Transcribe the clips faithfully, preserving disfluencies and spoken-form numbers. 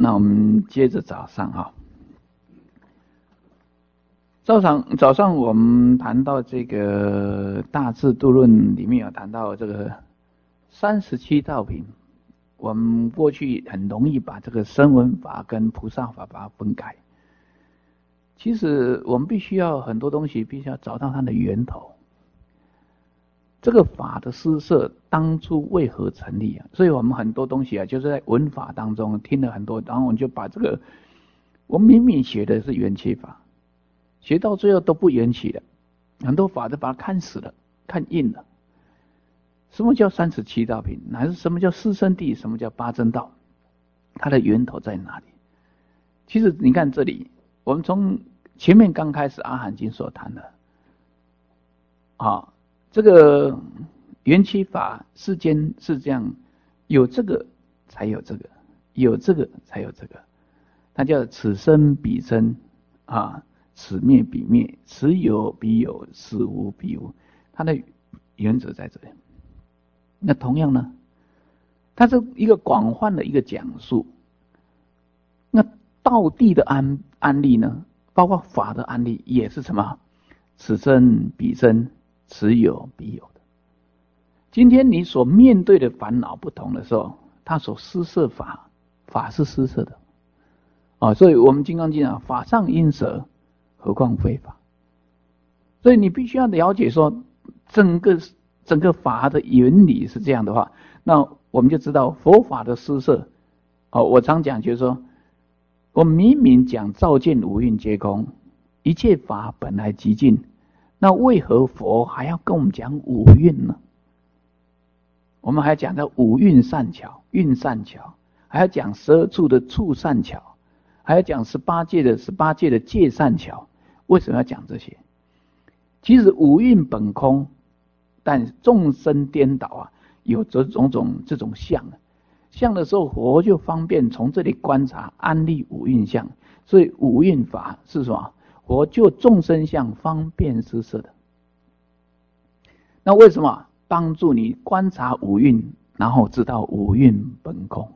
那我们接着早上哈，早上早上我们谈到这个《大智度论》里面有谈到这个三十七道品，我们过去很容易把这个声闻法跟菩萨法把它分开。其实我们必须要很多东西必须要找到它的源头。这个法的施设当初为何成立啊？所以我们很多东西啊，就是在闻法当中听了很多，然后我们就把这个，我们明明学的是缘起法，学到最后都不缘起了，很多法都把它看死了，看硬了。什么叫三十七道品？还是什么叫四圣谛？什么叫八正道？它的源头在哪里？其实你看这里，我们从前面刚开始阿含经所谈的，啊。这个缘起法世间是这样，有这个才有这个，有这个才有这个，它叫此生彼生啊，此灭彼灭，此有彼有，此无彼无，它的原则在这里。那同样呢，它是一个广泛的一个讲述。那道地的案案例呢，包括法的案例也是什么？此生彼生，此有彼有的。今天你所面对的烦恼不同的时候，他所施设法，法是施设的啊，所以我们金刚经啊，法上因舍，何况非法。所以你必须要了解说，整个整个法的原理是这样的话，那我们就知道佛法的施设。哦，我常讲就是说，我明明讲照见五蕴皆空，一切法本来寂静。那为何佛还要跟我们讲五蕴呢？我们还讲到五蕴善巧，蕴善巧，还要讲十二处的处善巧，还要讲十八界的十八界的界善巧。为什么要讲这些？其实五蕴本空，但众生颠倒啊，有这种种这种相。相的时候，佛就方便从这里观察安立五蕴相。所以五蕴法是什么？佛就众生相方便施设的。那为什么帮助你观察五蕴，然后知道五蕴本空？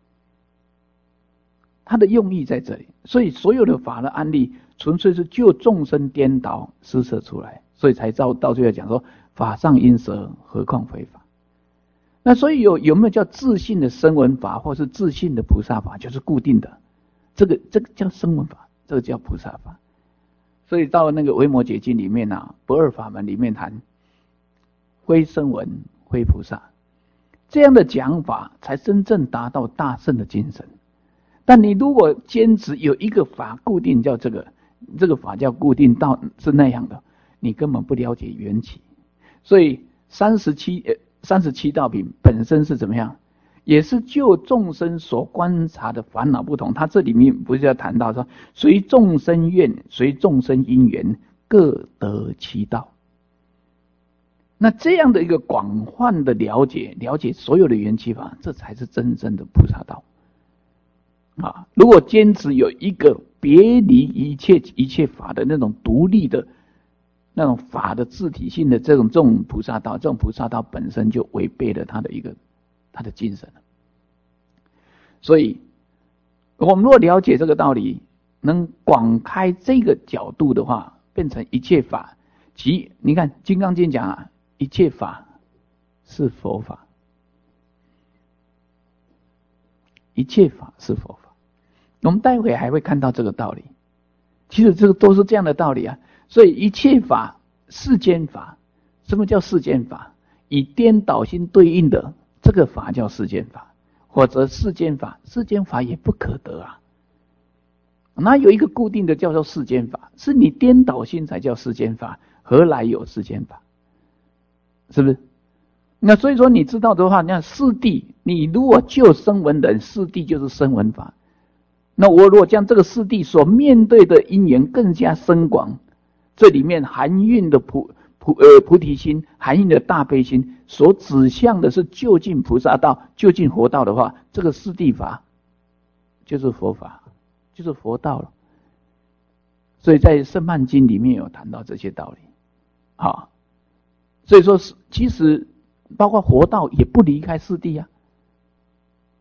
它的用意在这里。所以所有的法的案例，纯粹是就众生颠倒施设出来，所以才到到最后讲说法上因舍，何况非法。那所以有有没有叫自信的声闻法，或是自信的菩萨法，就是固定的。这个这个叫声闻法，这个叫菩萨法。所以到那个维摩诘经里面啊，不二法门里面谈非声闻非菩萨，这样的讲法才真正达到大圣的精神。但你如果坚持有一个法固定叫这个，这个法叫固定到是那样的，你根本不了解缘起。所以三十七呃三十七道品本身是怎么样？也是就众生所观察的烦恼不同，他这里面不是要谈到说，随众生愿，随众生因缘，各得其道。那这样的一个广泛的了解，了解所有的缘起法，这才是真正的菩萨道啊！如果坚持有一个别离一切一切法的那种独立的那种法的自体性的这种这种菩萨道，这种菩萨道本身就违背了他的一个他的精神。所以我们若了解这个道理，能广开这个角度的话，变成一切法即你看金刚经讲啊，一切法是佛法，一切法是佛法。我们待会还会看到这个道理。其实这个都是这样的道理啊。所以一切法世间法，什么叫世间法？以颠倒心对应的这个法叫世间法，或者世间法，世间法也不可得啊。哪有一个固定的叫做世间法？是你颠倒心才叫世间法，何来有世间法？是不是？那所以说你知道的话，那四谛，你如果就声闻人，四谛就是声闻法。那我如果将这个四谛所面对的因缘更加深广，这里面含蕴的菩菩呃菩提心，含蕴的大悲心，所指向的是究竟菩萨道、究竟佛道的话，这个四谛法就是佛法，就是佛道了。所以在圣曼经里面有谈到这些道理，好，所以说其实包括佛道也不离开四谛啊。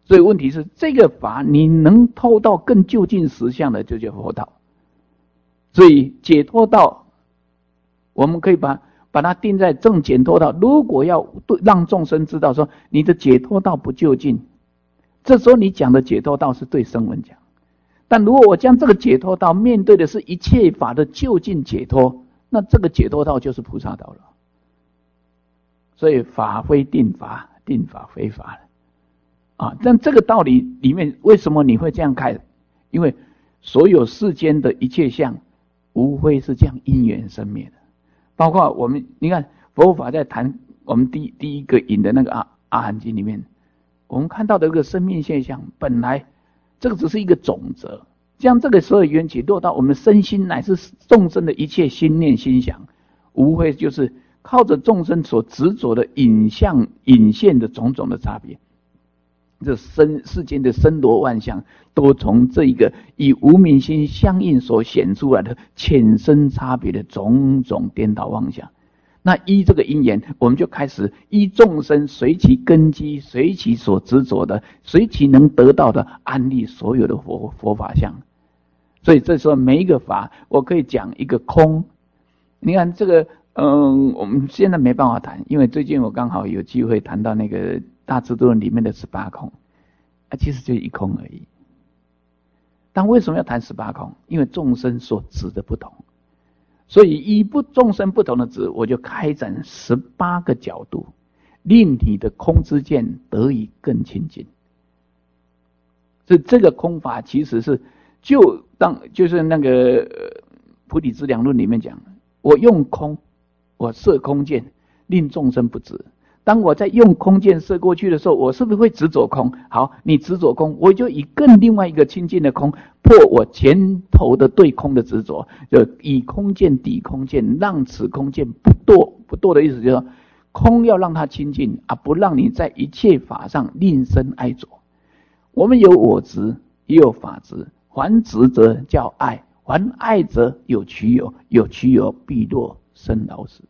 所以问题是，这个法你能透到更就近实相的，就叫佛道。所以解脱道，我们可以把把它定在正解脱道。如果要让众生知道说你的解脱道不就近，这时候你讲的解脱道是对声闻讲。但如果我将这个解脱道面对的是一切法的就近解脱，那这个解脱道就是菩萨道了。所以法非定法，定法非法了啊！但这个道理里面，为什么你会这样看？因为所有世间的一切相，无非是这样因缘生灭的。包括我们，你看佛法在谈我们第第一个引的那个阿阿含经里面，我们看到的这个生命现象，本来这个只是一个种子，将这个所有缘起落到我们身心乃至众生的一切心念心想，无非就是靠着众生所执着的影像影现的种种的差别。这生世间的森罗万象，都从这一个以无明心相应所显出来的浅深差别的种种颠倒妄想。那依这个因缘，我们就开始依众生随其根基，随其所执着的，随其能得到的，安立所有的佛佛法相。所以这时候每一个法，我可以讲一个空。你看这个，嗯，我们现在没办法谈，因为最近我刚好有机会谈到那个大智度论里面的十八空，啊，其实就是一空而已。但为什么要谈十八空？因为众生所执的不同，所以依不众生不同的执，我就开展十八个角度，令你的空之见得以更亲近。所以这个空法其实是就当就是那个《菩提资粮论》里面讲，我用空，我摄空见，令众生不执。当我在用空见射过去的时候，我是不是会执着空？好，你执着空，我就以更另外一个清净的空破我前头的对空的执着，就以空见抵空见，让此空见不堕。不堕的意思就是说，空要让它清净，而不让你在一切法上另生爱着。我们有我执，也有法执，还执则叫爱，还爱则有取有，有取有必落生老死，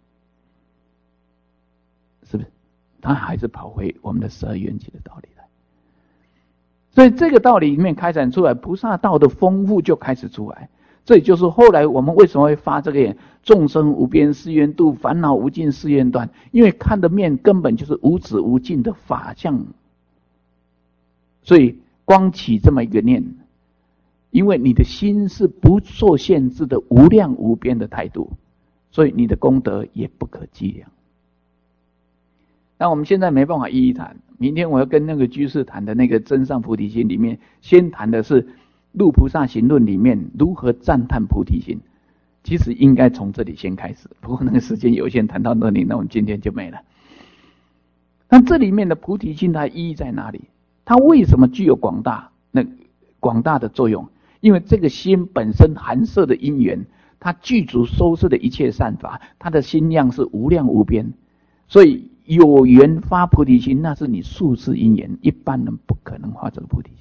是不是？他还是跑回我们的十二缘起的道理来。所以这个道理里面开展出来，菩萨道的丰富就开始出来。这也就是后来我们为什么会发这个众生无边誓愿度，烦恼无尽誓愿断，因为看的面根本就是无止无尽的法相。所以光起这么一个念，因为你的心是不受限制的无量无边的态度，所以你的功德也不可计量。那我们现在没办法一一谈，明天我要跟那个居士谈的那个真上菩提心里面，先谈的是《入菩萨行论》里面如何赞叹菩提心。其实应该从这里先开始，不过那个时间有限，谈到那里，那我们今天就没了。那这里面的菩提心它意义在哪里？它为什么具有广大那广大的作用？因为这个心本身含摄的因缘，它具足收摄的一切善法，它的心量是无量无边，所以有缘发菩提心，那是你宿世因缘，一般人不可能发这个菩提心，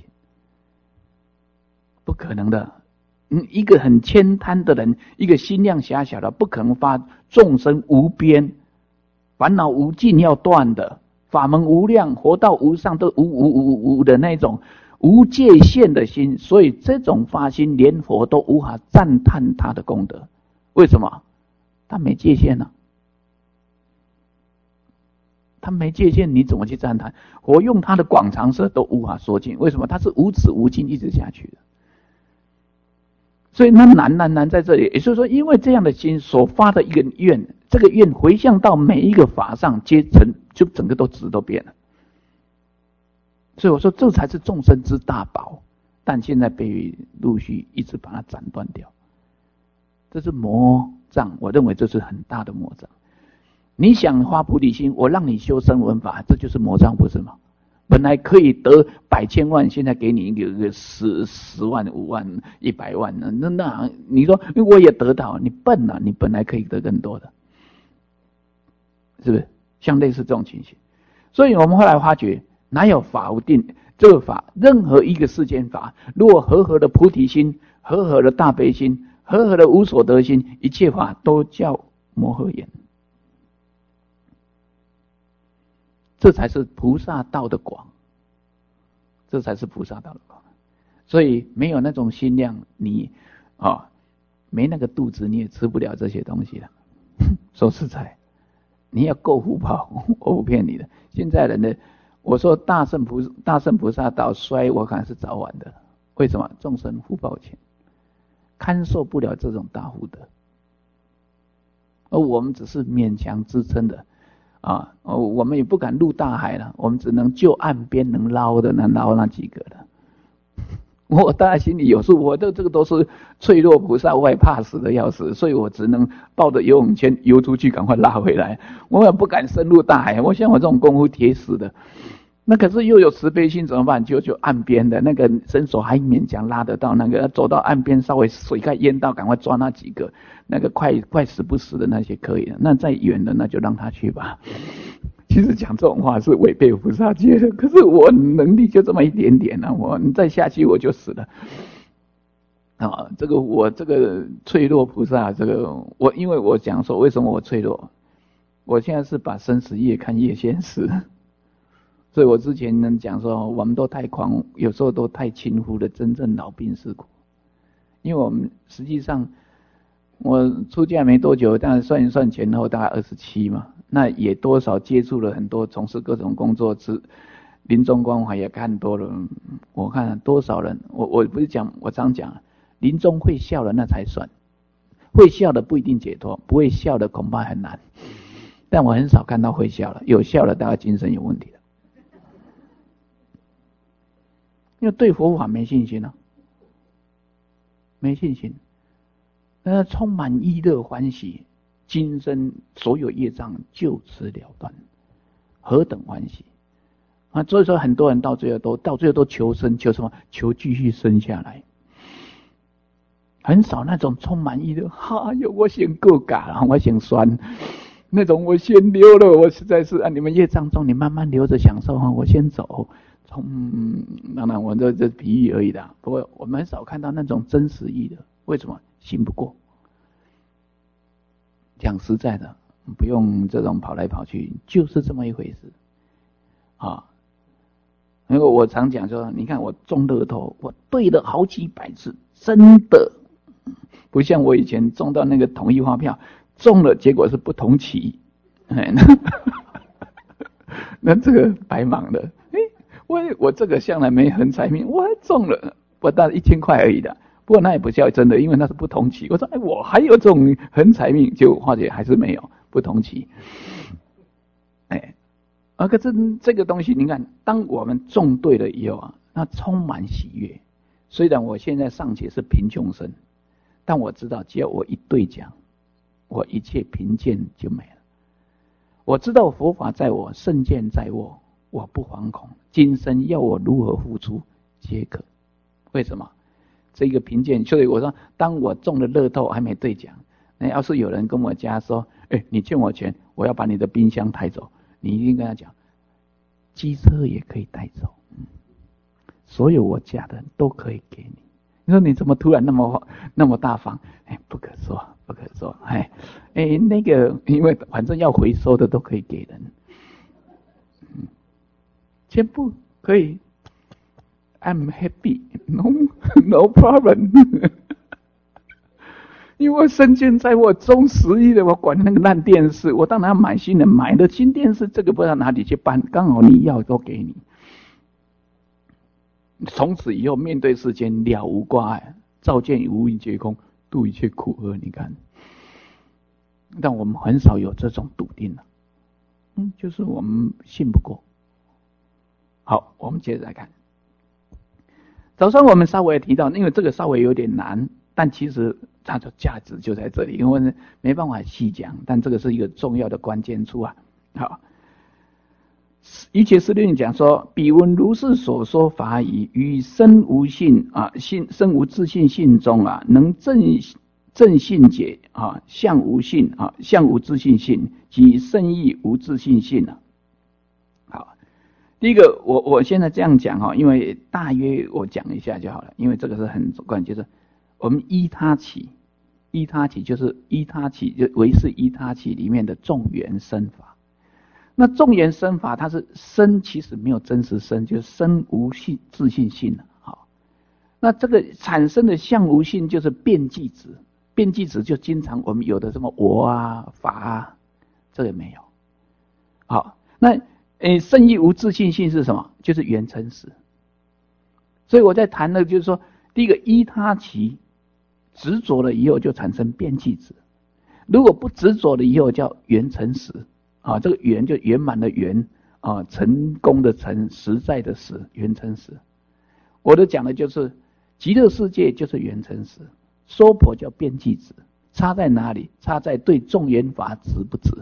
不可能的。嗯，一个很悭贪的人，一个心量狭小的，不可能发众生无边、烦恼无尽要断的、法门无量、活道无上都无无无无的那种无界限的心。所以这种发心，连佛都无法赞叹他的功德。为什么？他没界限啊。他没界限，你怎么去赞叹？我用他的广长舌都无法说尽。为什么？他是无止无尽一直下去的。所以那难难难在这里，也就是说，因为这样的心所发的一个愿，这个愿回向到每一个法上，皆成就整个都质都变了。所以我说，这才是众生之大宝，但现在被陆续一直把它斩断掉，这是魔障。我认为这是很大的魔障。你想发菩提心，我让你修声闻法，这就是魔障，不是吗？本来可以得百千万，现在给你一个一个十十万、五万、一百万呢？那那你说我也得到，你笨啊！你本来可以得更多的，是不是？像类似这种情形，所以我们后来发觉，哪有法无定？这个法，任何一个世间法，如果和合的菩提心，和合的大悲心，和合的无所得心，一切法都叫摩诃言。这才是菩萨道的广。 这才是菩萨道的光。所以没有那种心量，你啊、哦、没那个肚子，你也吃不了这些东西了。说实在，你要够福报，我不骗你的。现在人的，我说大圣菩大圣菩萨道衰，我看是早晚的。为什么？众生福报浅，堪受不了这种大福德，而我们只是勉强支撑的啊，我们也不敢入大海了，我们只能就岸边能捞的，能捞那几个的。我当然心里有数，我的这个都是脆弱菩萨，我也怕死的要死，所以我只能抱着游泳圈游出去，赶快拉回来。我也不敢深入大海，我像我这种功夫铁死的。那可是又有慈悲心怎么办？就就岸边的那个伸手还勉强拉得到，那个走到岸边稍微水快淹到，赶快抓那几个，那个快快死不死的那些可以了。那再远的那就让他去吧。其实讲这种话是违背菩萨戒的，可是我能力就这么一点点啊，我你再下去我就死了。啊，这个我这个脆弱菩萨，这个我因为我讲说为什么我脆弱，我现在是把生死越看越现实。所以我之前能讲说，我们都太狂，有时候都太轻忽了真正老病死苦。因为我们实际上，我出家没多久，但算一算前后大概二十七嘛，那也多少接触了很多，从事各种工作，是临终关怀也看多了。我看多少人，我我不是讲，我常讲，临终会笑的那才算，会笑的不一定解脱，不会笑的恐怕很难。但我很少看到会笑了，有笑的大概精神有问题了。因为对佛法没信心啊，没信心，那充满意乐欢喜，今生所有业障就此了断，何等欢喜啊！所以说很多人到最后都到最后都求生，求什么？求继续生下来，很少那种充满意乐。哈哟，我先够嘎，我先酸，那种我先溜了，我实在是啊，你们业障重，你慢慢留着享受哈，我先走。从当然我这这比喻而已的，不过我们很少看到那种真实意的。为什么？信不过。讲实在的，不用这种跑来跑去，就是这么一回事啊。因为我常讲说，你看我中乐透，我对了好几百次，真的不像我以前中到那个统一发票，中了结果是不同期，那这个白忙了。我我这个向来没横财命，我还中了，不但一千块而已的。不过那也不叫真的，因为那是不同期。我说，哎，我还有这种横财命，结果化解还是没有不同期。哎，啊，可是这个东西，你看，当我们中对了以后啊，那充满喜悦。虽然我现在尚且是贫穷生，但我知道，只要我一对讲，我一切贫贱就没了。我知道佛法在我，圣见在我。我不惶恐，今生要我如何付出皆可。为什么？这个贫贱，所以我说，当我中了乐透还没对奖，那要是有人跟我家说，哎，你欠我钱，我要把你的冰箱抬走，你一定跟他讲，机车也可以带走，所有我家的都可以给你。你说你怎么突然那么那么大方？哎，不可说，不可说。哎，哎，那个，因为反正要回收的都可以给人。全部可以 ，I'm happy, no no problem 。因为我身见在我中十亿的，我管那个烂电视，我当然要买新的，买了新电视，这个不知道哪里去搬，刚好你要都给你。从此以后面对世间了无挂碍，照见无因皆空，度一切苦厄。你看，但我们很少有这种笃定了，嗯，就是我们信不过。好，我们接着来看。早上我们稍微提到，因为这个稍微有点难，但其实它的价值就在这里，因为没办法细讲，但这个是一个重要的关键处啊。好，一切师论讲说，彼闻如是所说法语，于身无信啊，信身无自信信中啊，能正正信解啊，相无信啊，相无自信信，即身亦无自信信啊。第一个，我我现在这样讲哈，因为大约我讲一下就好了，因为这个是很关键，就是我们依他起，依他起就是依他起，就唯是依他起里面的众缘生法。 那众缘生法，它是生，其实没有真实生，就是生无性自性性了。好，那这个产生的相无性就是变计执，变计执就经常我们有的什么我啊、法啊，这个没有。好，那诶，生亦无自性性是什么？就是缘成实。所以我在谈的就是说，第一个依他起执着了以后，就产生变计执；如果不执着了以后，叫缘成实。啊，这个圆就圆满的圆啊，成功的成，实在的实，圆成实。我的讲的就是极乐世界就是圆成实，娑婆叫变计执，差在哪里？差在对众缘法执不执。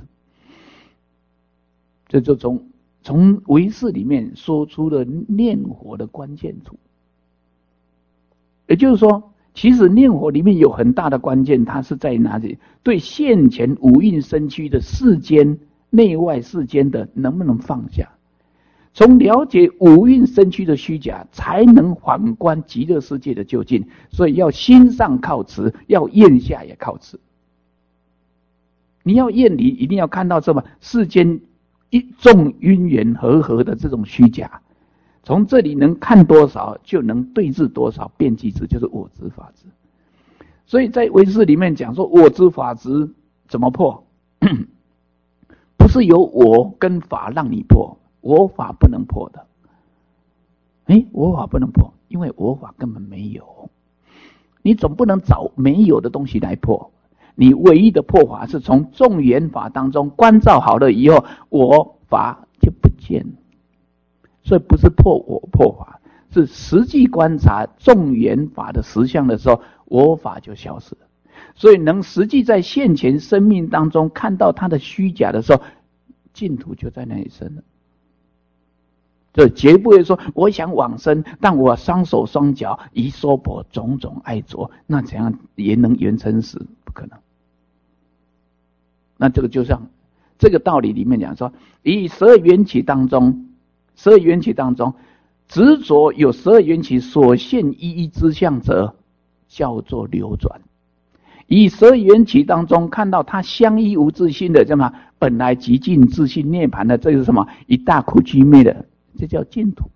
这就从从唯识里面说出了念佛的关键处。也就是说，其实念佛里面有很大的关键，它是在哪里？对现前五蕴身躯的世间。内外世间的能不能放下？从了解五蕴身躯的虚假，才能反观极乐世界的究竟。所以要心上靠持，要咽下也靠持。你要厌离，一定要看到什么？世间一众因缘和合的这种虚假，从这里能看多少，就能对治多少。变计执就是我执法执。所以在唯识里面讲说，我执法执怎么破？不是由我跟法让你破，我法不能破的。诶，我法不能破，因为我法根本没有。你总不能找没有的东西来破。你唯一的破法是从众缘法当中关照好了以后，我法就不见了。所以不是破我破法，是实际观察众缘法的实相的时候，我法就消失了。所以能实际在现前生命当中看到它的虚假的时候，净土就在那里生了。这绝不会说我想往生，但我双手双脚以娑婆种种爱着，那怎样也能圆成实？不可能。那这个就像这个道理里面讲说，以十二缘起当中，十二缘起当中执着有十二缘起所现一一之相者，叫做流转。以十二缘起当中看到它相依无自性的什么本来极尽自性涅槃的，这是什么？一大苦居灭的，这叫净土。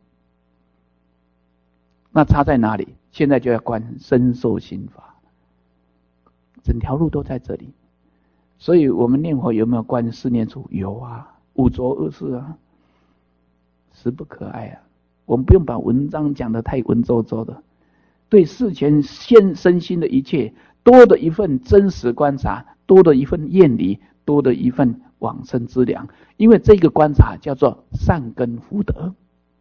那差在哪里？现在就要观身受心法，整条路都在这里。所以我们念佛有没有观四念处？有啊，五浊恶世啊，实不可爱啊。我们不用把文章讲得太文绉绉的，对事前现身心的一切多的一份真实观察，多的一份厌离，多的一份往生之良。因为这个观察叫做善根福德，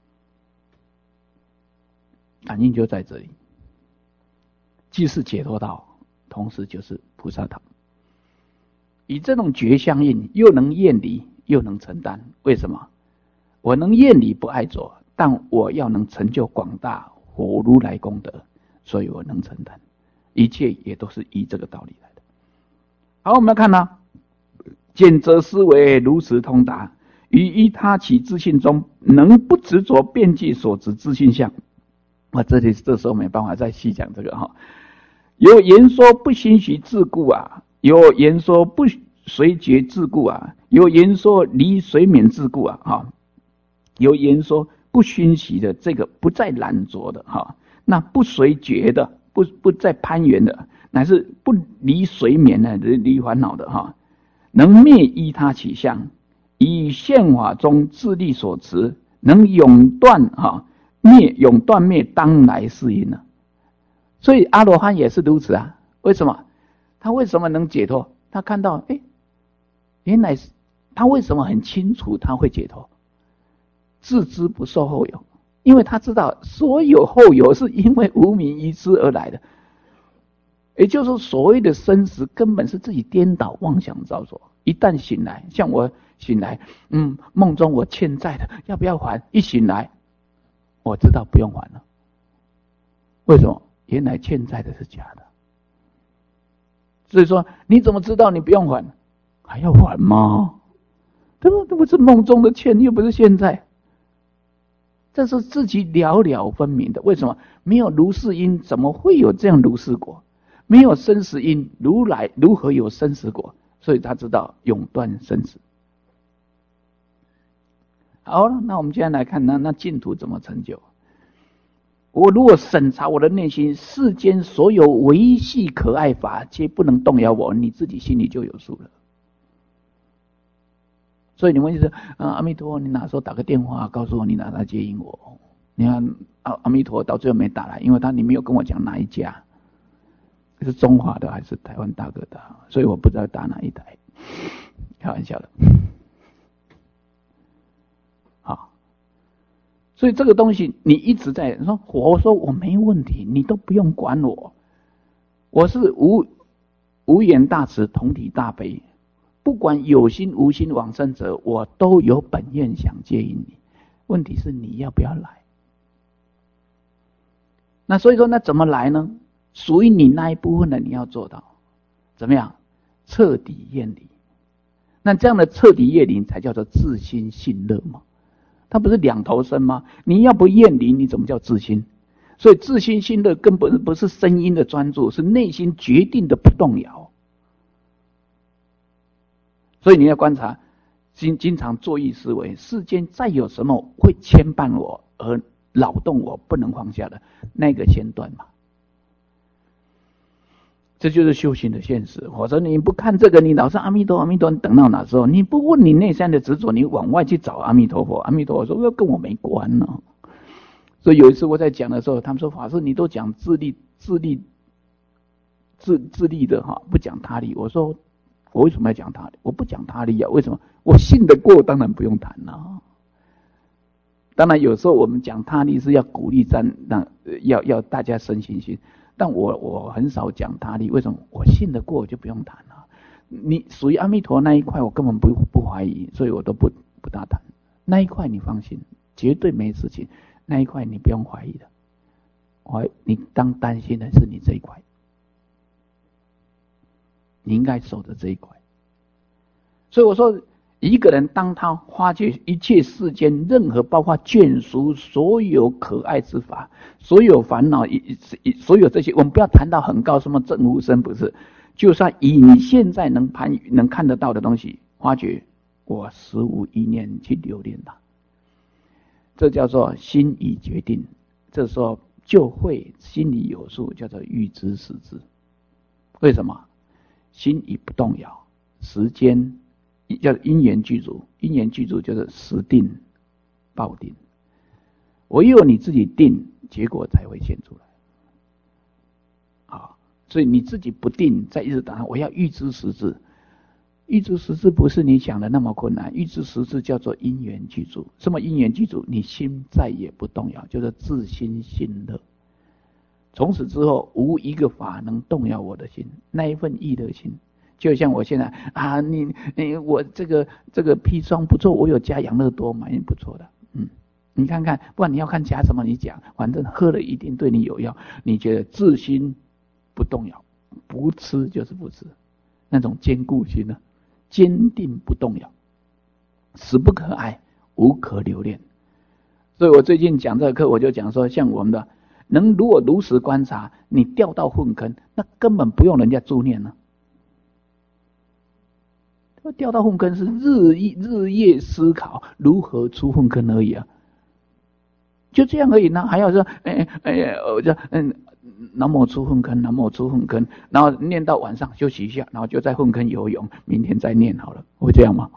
感应就在这里。既是解脱道，同时就是菩萨道。以这种觉相应，又能厌离，又能承担。为什么？我能厌离不爱着，但我要能成就广大佛如来功德，所以我能承担。一切也都是依这个道理来的。好，我们来看呢、啊，简则思维如实通达，于依他起自性中，能不执着遍计所执自性相。我这里这时候没办法再细讲这个哈。有言说不心许自故啊，有言说不随觉自故啊，有言说离随免自故啊，哈，有言说不熏习的，这个不再染着的哈，那不随觉的。不不再攀缘的，乃是不离随眠的，离烦恼的哈，能灭依他起相，以现法中自力所持，能永断哈灭永断灭当来世因呢。所以阿罗汉也是如此啊。为什么？他为什么能解脱？他看到，哎，原来是他为什么很清楚他会解脱？自知不受后有。因为他知道所有后有是因为无明愚痴而来的，也就是说所谓的生死根本是自己颠倒妄想造作。一旦醒来，像我醒来，嗯，梦中我欠债的要不要还？一醒来我知道不用还了。为什么？原来欠债的是假的。所以说你怎么知道你不用还？还要还吗？这不这不是梦中的欠，又不是现在。这是自己了了分明的。为什么？没有如是因，怎么会有这样如是果？没有生死因，如来如何有生死果？所以他知道永断生死。 好了，那我们现在来看，那那净土怎么成就？我如果审查我的内心，世间所有维系可爱法皆不能动摇我，你自己心里就有数了。所以你问就是，啊，阿弥陀，你哪时候打个电话告诉我你哪来接引我？你看阿阿弥陀到最后没打来，因为他你没有跟我讲哪一家，是中华的还是台湾大哥大，所以我不知道打哪一台，开玩笑的。好，所以这个东西你一直在说，我说我没问题，你都不用管我，我是无无眼大慈，同体大悲。不管有心无心往生者，我都有本愿想接引你。问题是你要不要来？那所以说，那怎么来呢？属于你那一部分的，你要做到怎么样？彻底厌离。那这样的彻底厌离，才叫做自心信乐嘛。它不是两头身吗？你要不厌离，你怎么叫自心？所以自心信乐根本不是声音的专注，是内心决定的不动摇。所以你要观察，经经常作意思维，世间再有什么会牵绊我而扰动我不能放下的，那个先断嘛。这就是修行的现实。否则你不看这个，你老是阿弥陀阿弥陀，等到哪时候？你不问你内在的执着，你往外去找阿弥陀佛。阿弥陀佛说跟我没关呢。所以有一次我在讲的时候，他们说法师你都讲自利自利自自利的哈，不讲他利。我说我为什么要讲他利？我不讲他利啊，为什么？我信得过，当然不用谈了、啊。当然有时候我们讲他利是要鼓励赞，让要要大家生信心。但我我很少讲他利，为什么？我信得过，我就不用谈了。你属于阿弥陀那一块，我根本不不怀疑，所以我都不不大谈那一块。你放心，绝对没事情。那一块你不用怀疑的，我你当担心的是你这一块，你应该守着这一块。所以我说，一个人当他发觉一切世间任何包括眷属所有可爱之法，所有烦恼，所有这些，我们不要谈到很高什么正无生，不是，就算以你现在能盘能看得到的东西，发觉我实无一念去留恋它，这叫做心已决定。这时候就会心里有数，叫做预知时至。为什么？心已不动摇，时间叫因缘具足，因缘具足就是时定报定。唯有你自己定，结果才会现出来。好，所以你自己不定，在一直打我要预知时至。预知时至不是你想的那么困难，预知时至叫做因缘具足。什么因缘具足？你心再也不动摇，就是自心信乐。从此之后，无一个法能动摇我的心，那一份意乐心。就像我现在啊，你你我这个这个砒霜不错，我有加养乐多，蛮不错的，嗯，你看看，不然你要看加什么，你讲，反正喝了一定对你有药。你觉得自心不动摇，不吃就是不吃，那种坚固心呢，坚定不动摇，死不可爱，无可留恋。所以我最近讲这个课，我就讲说，像我们的能如果如实观察，你掉到粪坑，那根本不用人家助念了。掉到粪坑是日日夜思考如何出粪坑而已啊，就这样而已呢。还要说，哎哎，我就嗯，南无出粪坑，南无出粪坑，然后念到晚上休息一下，然后就在粪坑游泳，明天再念好了，会这样吗？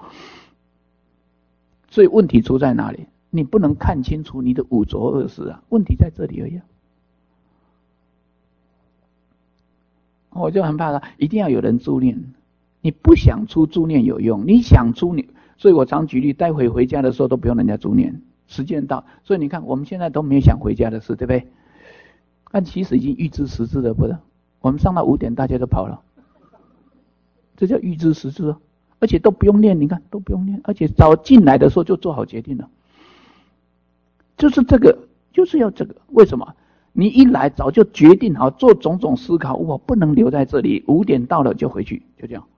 所以问题出在哪里？你不能看清楚你的五浊恶世啊，问题在这里而已、啊。我就很怕他，一定要有人助念。你不想出助念有用，你想出你，所以我常举例，待会回家的时候都不用人家助念，时间到。所以你看，我们现在都没有想回家的事，对不对？但其实已经预知时至了，不是？我们上到五点，大家都跑了，这叫预知时至，而且都不用念，你看都不用念，而且早进来的时候就做好决定了，就是这个，就是要这个。为什么？你一来早就决定好，做种种思考，我不能留在这里，五点到了就回去，就这样。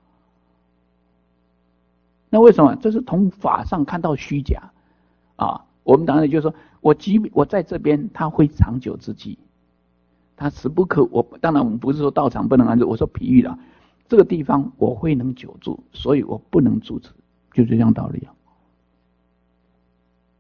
那为什么？这是从法上看到虚假啊！我们当然就是说，我即我在这边，它会长久之计，它时不可。我当然我们不是说道场不能安住，我说比喻了，这个地方我会能久住，所以我不能住持，就这样道理啊。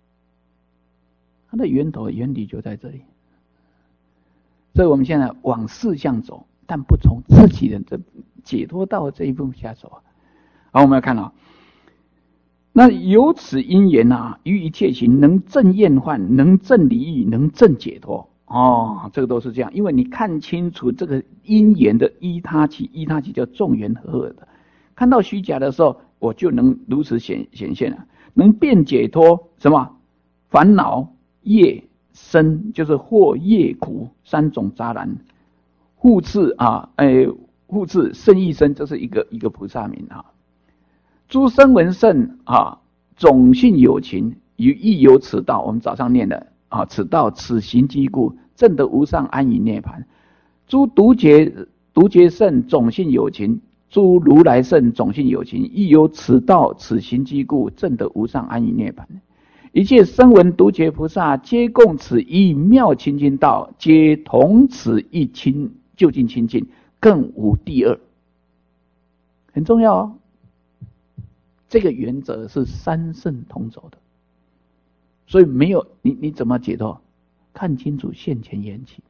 它的源头原理就在这里。所以我们现在往事相走，但不从自己的这解脱道这一步下手。好，我们要看到，那由此因缘啊，于一切行能证厌患，能证离欲，能证解脱。哦，这个都是这样，因为你看清楚这个因缘的依他起，依他起叫众缘和合的。看到虚假的时候，我就能如此显显现了，能辨解脱什么烦恼业身，就是惑业苦三种杂染，护持啊，哎，护持胜义身，这是一个一个菩萨名啊。诸声闻圣啊，种性有情，于亦有此道。我们早上念的啊，此道此行机故，证得无上安隐涅盘。诸独觉独觉圣种性有情，诸如来圣种性有情，亦有此道此行机故，证得无上安隐涅盘。一切声闻独觉菩萨，皆共此一妙清净道，皆同此一清究竟清净，更无第二。很重要哦。这个原则是三圣同走的，所以没有你你怎么解脱？看清楚现前缘起，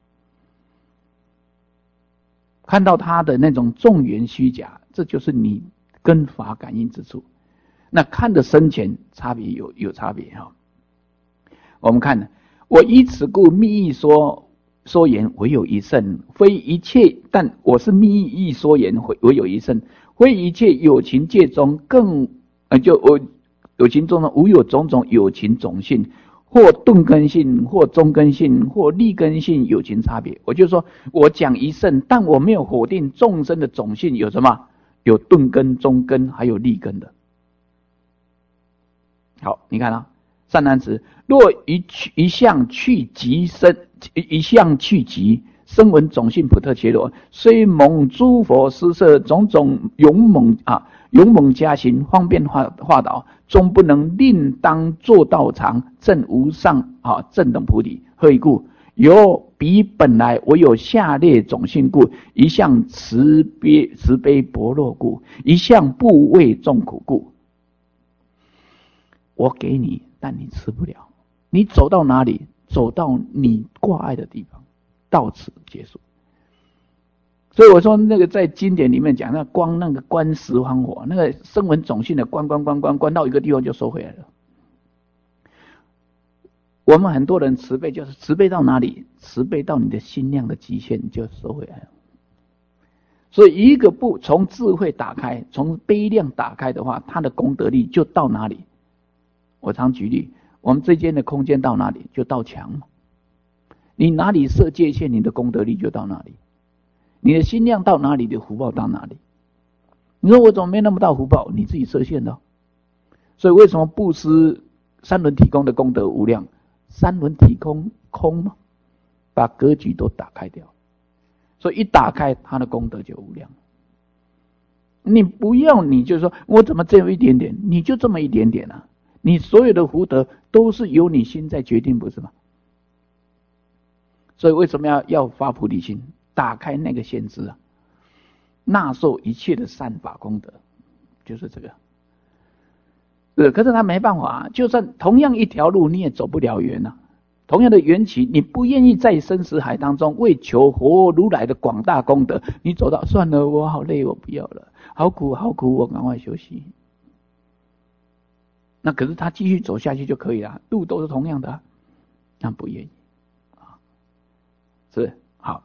看到他的那种众缘虚假，这就是你跟法感应之处。那看的深浅差别有有差别哈。我们看，我依此故密意说说言唯有一圣，非一切，但我是密意说言唯有一圣，非一切有情界中更。就我有情中呢，无有种种有情种性，或顿根性，或中根性，或立根性有情差别。我就说我讲一圣，但我没有否定众生的种性有什么，有顿根、中根，还有立根的。好，你看啊，善男子，若一一向去极生，一向去极声闻种性普特伽罗，虽蒙诸佛施设种种勇猛啊。勇猛加行，方便化化导，终不能令当作道场，证无上啊正等菩提。何以故？由彼本来我有下列种性故，一向慈悲慈悲薄弱故，一向不畏众苦故。我给你，但你吃不了。你走到哪里？走到你挂碍的地方，到此结束。所以我说那个在经典里面讲，那光那个观十方火，那个声闻种性的观观观观观到一个地方就收回来了。我们很多人慈悲就是慈悲到哪里？慈悲到你的心量的极限就收回来了。所以一个不从智慧打开，从悲量打开的话，它的功德力就到哪里？我常举例，我们之间的空间到哪里？就到墙嘛。你哪里设界限，你的功德力就到哪里。你的心量到哪里，你的福报到哪里。你说我怎么没那么大福报？你自己设限的。所以为什么布施三轮体空的功德无量？三轮体空空嘛，把格局都打开掉。所以一打开，他的功德就无量。你不要，你就说我怎么只有一点点？你就这么一点点啊！你所有的福德都是由你心在决定，不是吗？所以为什么要要发菩提心？打开那个限制啊，纳受一切的善法功德，就是这个。对，可是他没办法，就算同样一条路，你也走不了远啊。同样的缘起，你不愿意在生死海当中为求佛如来的广大功德，你走到算了，我好累，我不要了，好苦好苦，我赶快休息。那可是他继续走下去就可以了，路都是同样的啊，他不愿意啊，是好。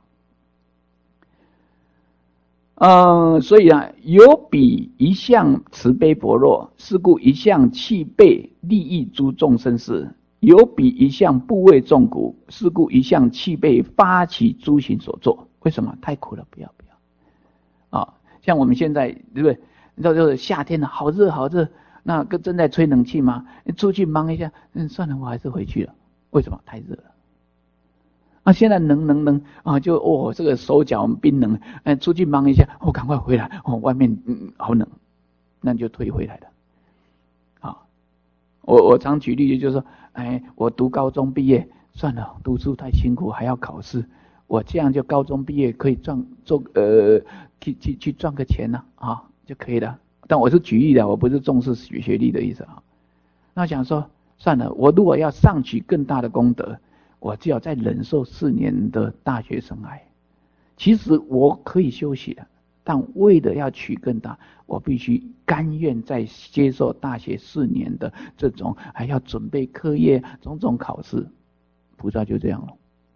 嗯，所以啊，有彼一向慈悲薄弱，是故一向弃背利益诸众生事；有彼一向不畏众苦，是故一向弃背发起诸行所作。为什么？太苦了，不要不要啊！像我们现在对不对？你知道就是夏天了，好热好热，那跟正在吹冷气吗？你出去忙一下，嗯，算了，我还是回去了。为什么？太热了。啊，现在冷冷冷啊，就哦，这个手脚冰冷，哎，出去忙一下，我、哦、赶快回来，哦，外面嗯好冷，那就退回来了。啊，我我常举例就是说，哎，我读高中毕业，算了，读书太辛苦，还要考试，我这样就高中毕业可以赚做呃去去去赚个钱呢 啊, 啊就可以了。但我是举例的，我不是重视学学历的意思啊。那想说算了，我如果要上取更大的功德，我就要再忍受四年的大学生涯。其实我可以休息的，但为了要取更大，我必须甘愿再接受大学四年的这种，还要准备课业、种种考试。菩萨就这样了。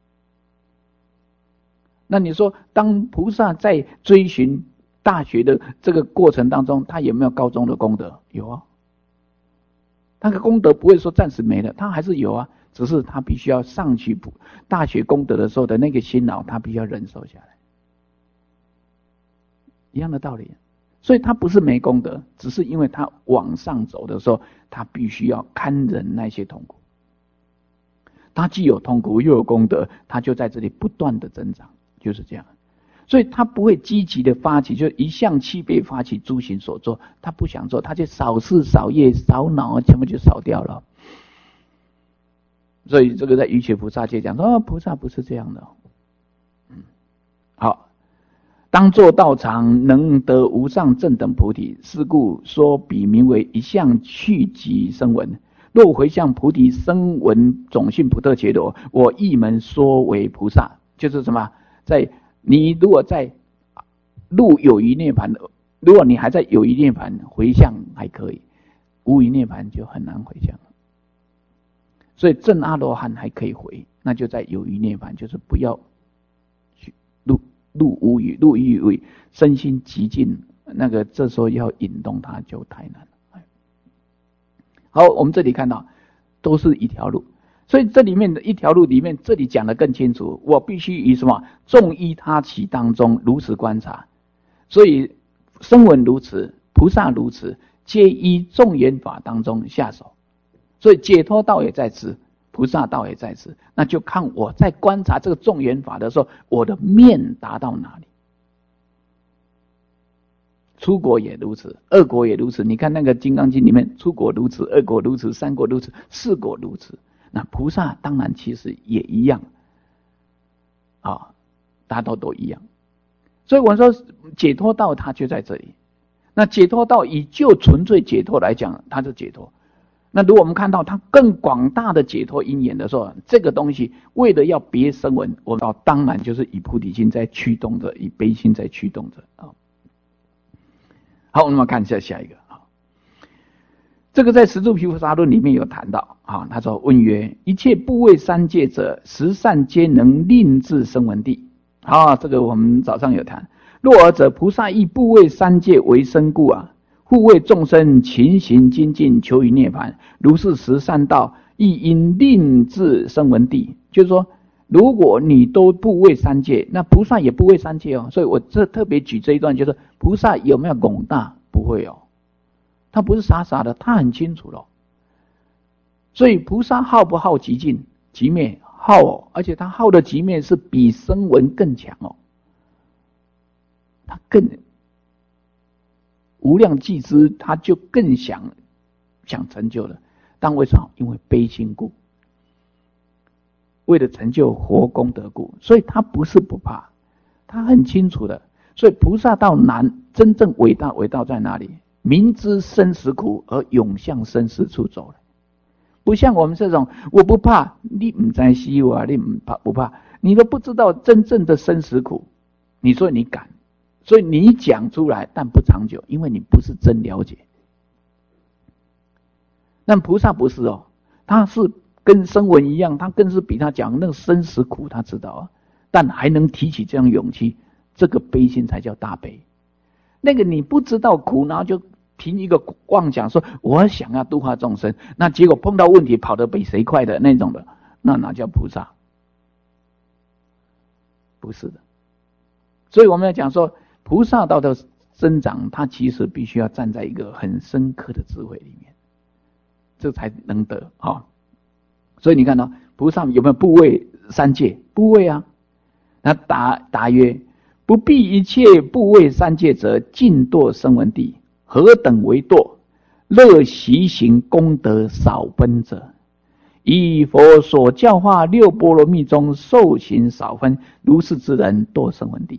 那你说，当菩萨在追寻大学的这个过程当中，他有没有高中的功德？有啊。那个功德不会说暂时没了，他还是有啊，只是他必须要上去大学功德的时候的那个辛劳，他必须要忍受下来，一样的道理。所以他不是没功德，只是因为他往上走的时候，他必须要堪忍那些痛苦。他既有痛苦又有功德，他就在这里不断的增长，就是这样。所以他不会积极的发起，就一向七倍发起诸行所做，他不想做，他就少事少业少脑，全部就少掉了。所以这个在瑜伽菩萨界讲说，哦，菩萨不是这样的。嗯，好，当作道场能得无上正等菩提，是故说彼名为一向去极声闻。若回向菩提声闻种性普特伽罗，我一门说为菩萨。就是什么，在你如果在入有余涅盘，如果你还在有余涅盘回向还可以，无余涅盘就很难回向了。所以正阿罗汉还可以回，那就在有余涅盘，就是不要去入入无余，入无余身心极静，那个这时候要引动它就太难了。好，我们这里看到都是一条路，所以这里面的一条路里面，这里讲得更清楚，我必须以什么众依他起当中如此观察。所以声闻如此，菩萨如此，皆依众缘法当中下手。所以解脱道也在此，菩萨道也在此，那就看我在观察这个众缘法的时候，我的面达到哪里。出国也如此，二国也如此。你看那个《金刚经》里面，出国如此，二国如此，三国如此，四国如此。那菩萨当然其实也一样，啊，大家都一样。所以我说解脱道它就在这里。那解脱道以就纯粹解脱来讲，它是解脱。那如果我们看到它更广大的解脱因缘的时候，这个东西为了要别声闻，我们当然就是以菩提心在驱动着，以悲心在驱动着啊。好，我们看一下下一个啊。这个在《十住毗菩萨论》里面有谈到啊，他说：“问曰：一切部位三界者，十善皆能令至声闻地。”啊，这个我们早上有谈。若尔者，菩萨以部位三界为身故啊，护卫众生勤行精进，求于涅槃。如是十善道，亦因令至声闻地。就是说，如果你都不畏三界，那菩萨也不畏三界哦。所以我这特别举这一段，就是菩萨有没有拱大？不会哦，他不是傻傻的，他很清楚了。所以菩萨好不好极尽极灭？好哦，而且他好的极灭是比声闻更强哦，他更无量计之，他就更想想成就了。但为什么？因为悲心故。为了成就活功德故，所以他不是不怕，他很清楚的。所以菩萨道难，真正伟大伟大在哪里？明知生死苦而永向生死处走了，不像我们这种，我不怕，你不知死啊，你不怕不怕，你都不知道真正的生死苦，你说你敢，所以你讲出来，但不长久，因为你不是真了解。但菩萨不是哦，他是跟声闻一样，他更是比他讲那个生死苦，他知道啊，但还能提起这样勇气，这个悲心才叫大悲。那个你不知道苦，然后就凭一个妄想说我想要度化众生，那结果碰到问题跑得比谁快的那种的，那哪叫菩萨？不是的。所以我们要讲说，菩萨道的增长，它其实必须要站在一个很深刻的智慧里面，这才能得啊。哦，所以你看到菩萨有没有不畏三界？不畏啊。那答答曰：不必一切不畏三界者，尽堕声闻地。何等为堕？乐习行功德少分者，以佛所教化六波罗蜜中受行少分，如是之人堕声闻地。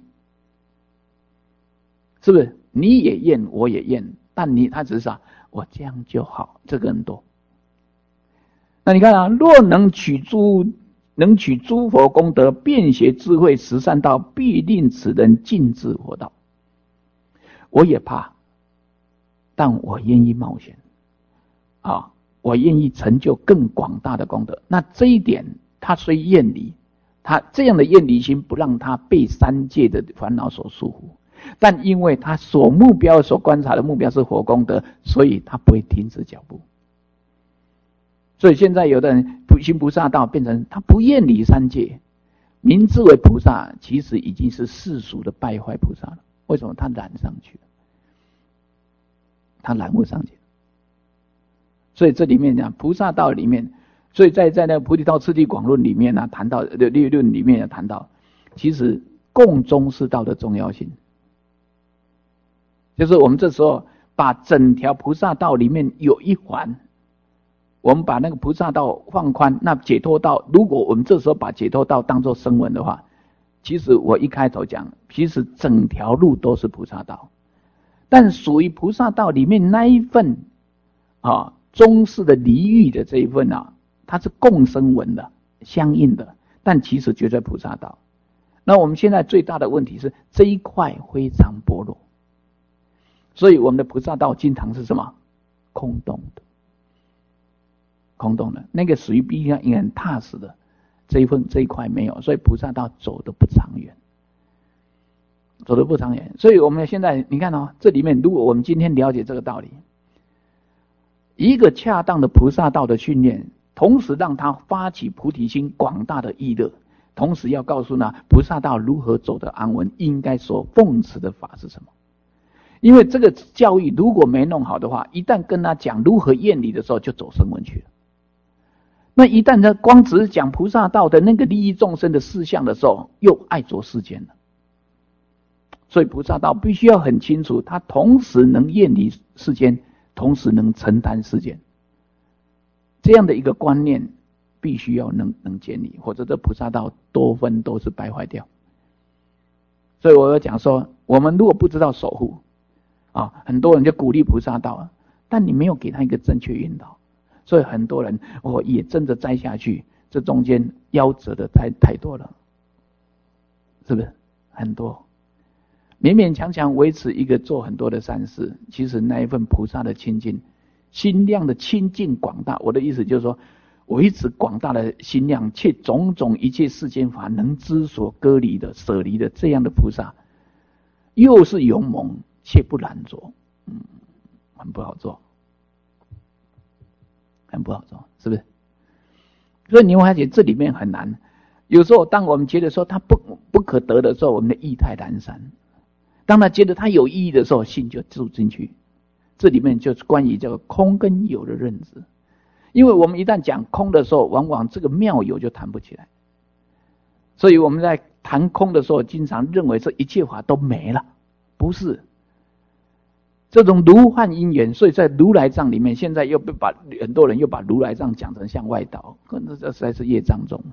是不是？你也厌，我也厌，但你他只是说我这样就好，这个人多。 那你看啊，若能取诸能取诸佛功德，遍学智慧十善道，必令此人尽至佛道。我也怕，但我愿意冒险啊！我愿意成就更广大的功德。那这一点，他虽厌离，他这样的厌离心不让他被三界的烦恼所束缚，但因为他所目标、所观察的目标是佛功德，所以他不会停止脚步。所以现在有的人行菩萨道，变成他不厌离三界，名字为菩萨，其实已经是世俗的败坏菩萨了。为什么？他染上去了，他染不上去。所以这里面讲菩萨道里面，所以在在那个菩提道次第广论里面呢、啊，谈到略论里面也谈到，其实共宗是道的重要性，就是我们这时候把整条菩萨道里面有一环，我们把那个菩萨道放宽，那解脱道，如果我们这时候把解脱道当作声闻的话，其实我一开头讲，其实整条路都是菩萨道，但属于菩萨道里面那一份啊。中式的离欲的这一份啊，它是共生闻的，相应的，但其实就在菩萨道。那我们现在最大的问题是这一块非常薄弱，所以我们的菩萨道经常是什么？空洞的，空洞的，那个属于必须要很踏实的这一份这一块没有，所以菩萨道走得不长远，走得不长远。所以我们现在你看哦，这里面如果我们今天了解这个道理。一个恰当的菩萨道的训练，同时让他发起菩提心广大的意乐，同时要告诉他菩萨道如何走得安稳，应该所奉持的法是什么。因为这个教育如果没弄好的话，一旦跟他讲如何厌离的时候，就走声闻去了。那一旦他光只是讲菩萨道的那个利益众生的事项的时候，又爱着世间了。所以菩萨道必须要很清楚，他同时能厌离世间，同时能承担世间，这样的一个观念必须要能能建立，或者这菩萨道多分都是败坏掉。所以我要讲说，我们如果不知道守护啊，很多人就鼓励菩萨道，但你没有给他一个正确引导，所以很多人我、哦、也真的栽下去，这中间夭折的太太多了，是不是？很多。勉勉强强维持一个做很多的善事，其实那一份菩萨的清净，心量的清净广大。我的意思就是说，维持广大的心量，切种种一切世间法能知所割离的、舍离的这样的菩萨，又是勇猛且不懒惰，嗯，很不好做，很不好做，是不是？所以你会发觉这里面很难。有时候当我们觉得说它不不可得的时候，我们的意态阑珊。当他觉得他有意义的时候，心就住进去。这里面就是关于这个空跟有的认知。因为我们一旦讲空的时候，往往这个妙有就谈不起来。所以我们在谈空的时候，经常认为这一切法都没了，不是。这种如幻因缘，所以在如来藏里面，现在又把很多人又把如来藏讲成像外道，可能这实在是业障重。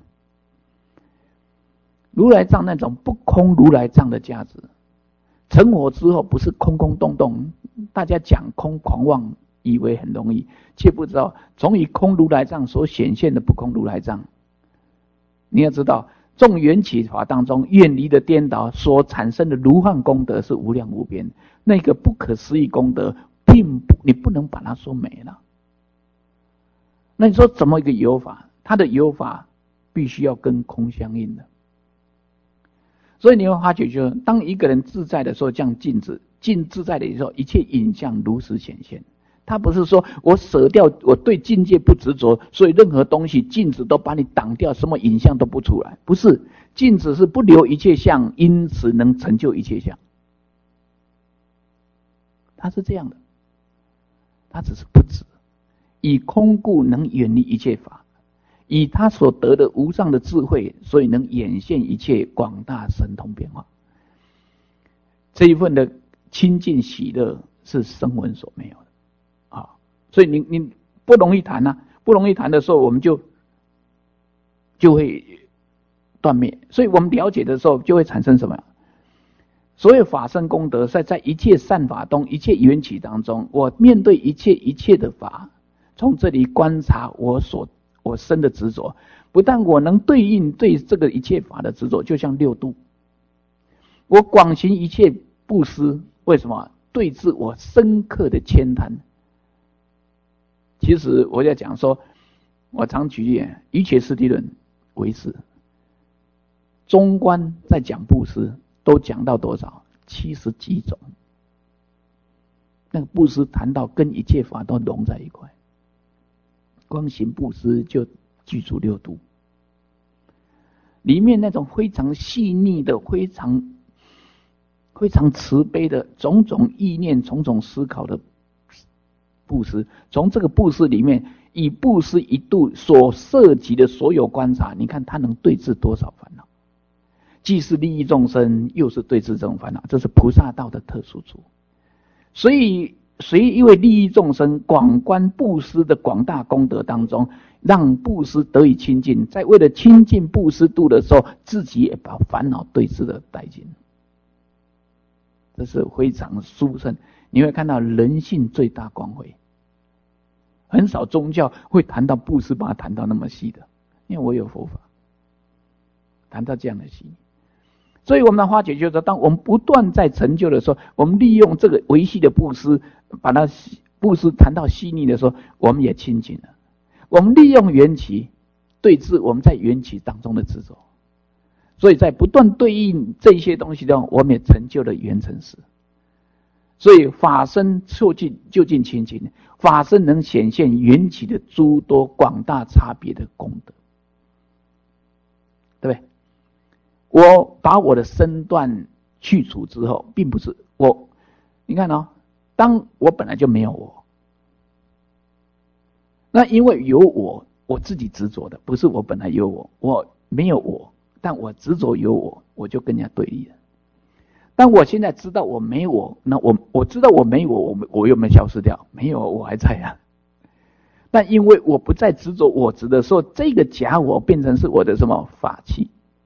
如来藏那种不空如来藏的价值。成佛之后不是空空洞洞，大家讲空狂妄，以为很容易，却不知道从以空如来藏所显现的不空如来藏。你要知道，众缘起法当中远离的颠倒所产生的如幻功德是无量无边，那个不可思议功德，并不你不能把它说没了。那你说怎么一个有法？它的有法必须要跟空相应的。所以你会发觉，就是当一个人自在的时候，像镜子，镜自在的时候，一切影像如实显现。他不是说我舍掉，我对境界不执着，所以任何东西镜子都把你挡掉，什么影像都不出来。不是，镜子是不留一切相，因此能成就一切相。他是这样的，他只是不执，以空故能远离一切法。以他所得的无上的智慧，所以能显现一切广大神通变化。这一份的清净喜乐是声闻所没有的啊，所以你你不容易谈啊，不容易谈的时候，我们就就会断灭。所以我们了解的时候，就会产生什么？所有法身功德，在在一切善法中，一切缘起当中，我面对一切一切的法，从这里观察我所。 我生的执着，不但我能对应对这个一切法的执着，就像六度，我广行一切布施，为什么？对治我深刻的悭贪。其实我在讲说，我常举例，一切实地论为是，中观在讲布施，都讲到多少？七十几种。那个布施谈到跟一切法都融在一块，光行布施就具足六度，里面那种非常细腻的、非常非常慈悲的种种意念、种种思考的布施，从这个布施里面，以布施一度所涉及的所有观察，你看他能对治多少烦恼？既是利益众生，又是对治这种烦恼，这是菩萨道的特殊处。所以，谁因为利益众生，广观布施的广大功德当中，让布施得以清净，在为了清净布施度的时候，自己也把烦恼对治的殆尽，这是非常殊胜。你会看到人性最大光辉，很少宗教会谈到布施，把它谈到那么细的，因为我有佛法，谈到这样的细。所以我们的发觉就是说，当我们不断在成就的时候，我们利用这个维系的布施，把它布施谈到细腻的时候，我们也清净了。我们利用缘起对治我们在缘起当中的执着，所以在不断对应这些东西中，我们也成就了圆成实。所以法身究竟究竟清净，法身能显现缘起的诸多广大差别的功德，对不对？我把我的身段去除之后，并不是我，你看哦，当我本来就没有我，那因为有我，我自己执着的，不是我本来有我，我没有我，但我执着有我，我就跟人家对立了。但我现在知道我没我，那我我知道我没我，我我有没有消失掉？没有，我还在啊。但因为我不再执着我执的时候，这个假我变成是我的什么法器？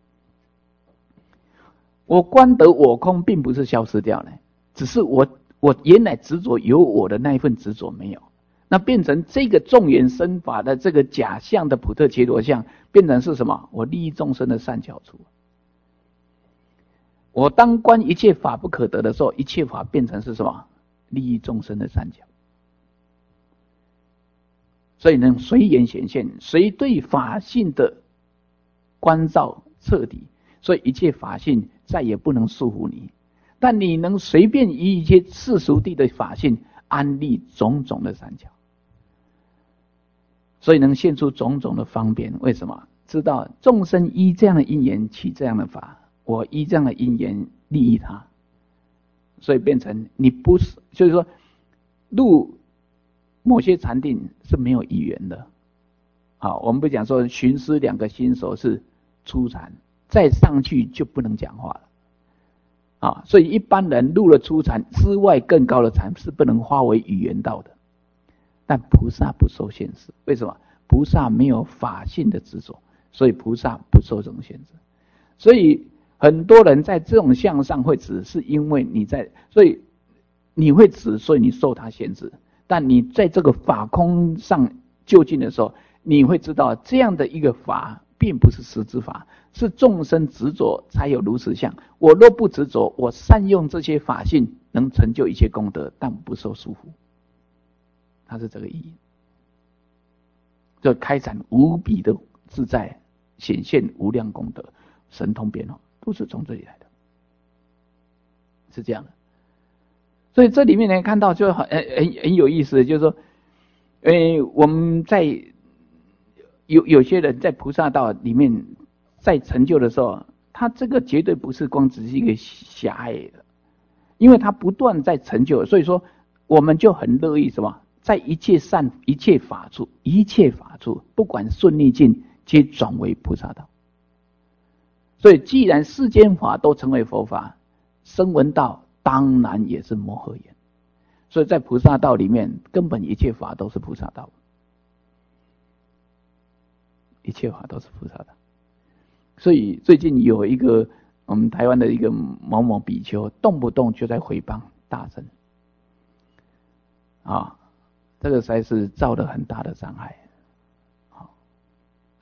我观得我空，并不是消失掉了，只是我我原来执着有我的那一份执着没有，那变成这个众缘生法的这个假象的普特伽罗相，变成是什么？我利益众生的善巧处。我当观一切法不可得的时候，一切法变成是什么？利益众生的善巧。所以能随缘显现，随对法性的关照彻底，所以一切法性再也不能束缚你，但你能随便以一切世俗地的法性安立种种的善巧，所以能现出种种的方便。为什么？知道众生依这样的因缘起这样的法，我依这样的因缘利益他，所以变成你不是，就是说入某些禅定是没有语言的。好，我们不讲说寻思两个心手是初禅，再上去就不能讲话了啊，所以一般人入了初禅之外更高的禅是不能化为语言道的。但菩萨不受限制，为什么？菩萨没有法性的执着，所以菩萨不受这种限制。所以很多人在这种相上会指，是因为你在，所以你会指，所以你受他限制。但你在这个法空上究竟的时候，你会知道这样的一个法并不是实质法，是众生执着才有如此相。我若不执着，我善用这些法性，能成就一切功德，但不受束缚。它是这个意义，就开展无比的自在，显现无量功德，神通变化，都是从这里来的，是这样的。所以这里面呢，看到就很很很有意思，就是说，呃，我们在有有些人在菩萨道里面在成就的时候，他这个绝对不是光只是一个狭隘的，因为他不断在成就，所以说我们就很乐意什么，在一切善一切法处，一切法处不管顺逆境，皆转为菩萨道。所以既然世间法都成为佛法，声闻道当然也是摩诃言。所以在菩萨道里面，根本一切法都是菩萨道，一切法都是菩萨道。所以最近有一个我们台湾的一个某某比丘，动不动就在诽谤大乘啊，这个才是造了很大的伤害啊。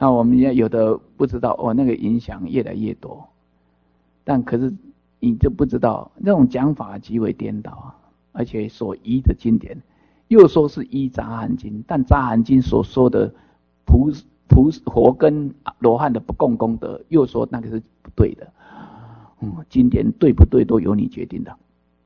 那我们也有的不知道哦，那个影响越来越多，但可是你就不知道那种讲法极为颠倒啊，而且所依的经典又说是依杂含经，但杂含经所说的菩菩佛跟罗汉的不共功德，又说那个是不对的。嗯，经典对不对都由你决定的。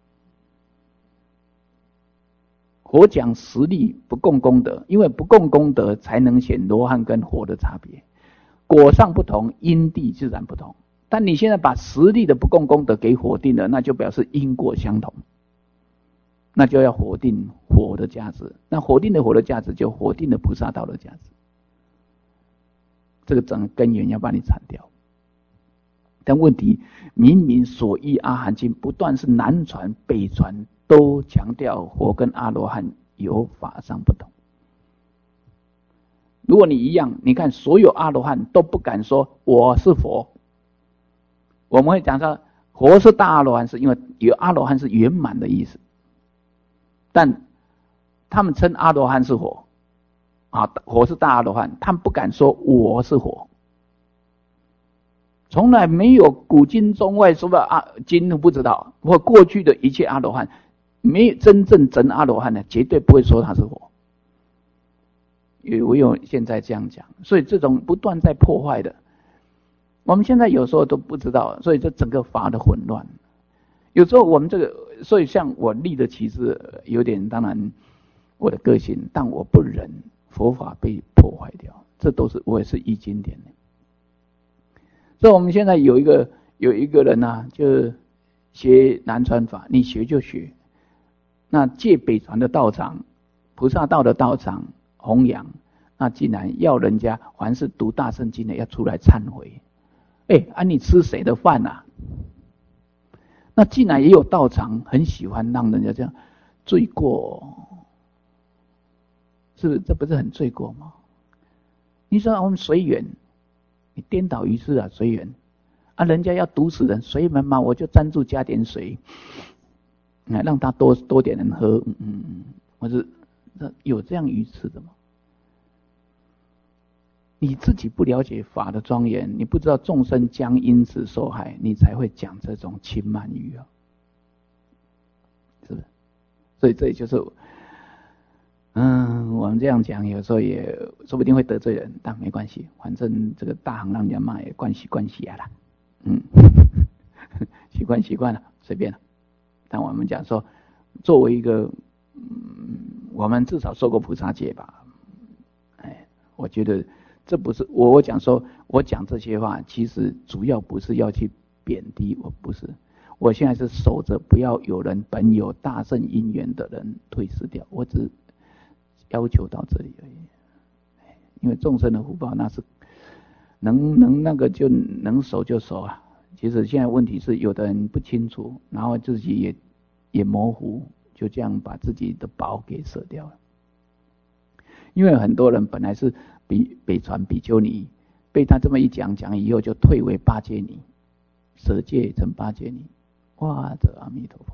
佛讲实力不共功德，因为不共功德才能显罗汉跟佛的差别。果上不同，因地自然不同。但你现在把实力的不共功德给否定了，那就表示因果相同，那就要否定佛的价值。那否定了佛的价值，就否定了菩萨道的价值。这个整个根源要把你铲掉。但问题，明明所依阿含经不断是南传北传，都强调佛跟阿罗汉有法上不同。如果你一样，你看所有阿罗汉都不敢说我是佛。我们会讲说佛是大阿罗汉，是因为有阿罗汉是圆满的意思，但他们称阿罗汉是佛啊，佛是大阿罗汉，他们不敢说我是佛。从来没有古今中外什么啊经都不知道，或过去的一切阿罗汉，没有真正真阿罗汉的，绝对不会说他是佛。唯有现在这样讲，所以这种不断在破坏的，我们现在有时候都不知道，所以这整个法的混乱。有时候我们这个，所以像我立的旗帜，有点当然我的个性，但我不忍佛法被破坏掉，这都是我也是依经典的。所以我们现在有一个有一个人啊，就是学南传法，你学就学。那借北传的道场，菩萨道的道场弘扬，那竟然要人家凡是读大圣经的要出来忏悔。哎，啊你吃谁的饭啊？那竟然也有道场很喜欢让人家这样罪过，是不是？这不是很罪过吗？你说我们随缘。你颠倒于世啊，随缘啊，人家要毒死人，随缘嘛，我就赞助加点水，啊，让他多多点人喝，嗯嗯嗯，我是有这样愚痴的吗？你自己不了解法的庄严，你不知道众生将因此受害，你才会讲这种轻慢语啊，是不是？所以这就是。嗯，我们这样讲，有时候也说不定会得罪人，但没关系，反正这个大行让人家骂也惯习惯习啊啦，嗯，习惯习惯了，随便了。但我们讲说，作为一个，嗯，我们至少受过菩萨戒吧，哎，我觉得这不是我我讲说，我讲这些话，其实主要不是要去贬低，我不是，我现在是守着不要有人本有大圣因缘的人退失掉，我只要求到这里而已，因为众生的福报那是能能那个就能守就守啊。其实现在问题是有的人不清楚，然后自己也也模糊，就这样把自己的宝给舍掉了。因为很多人本来是比北传比丘尼，被他这么一讲讲以后，就退为八戒尼，舍戒成八戒尼。哇，这阿弥陀佛，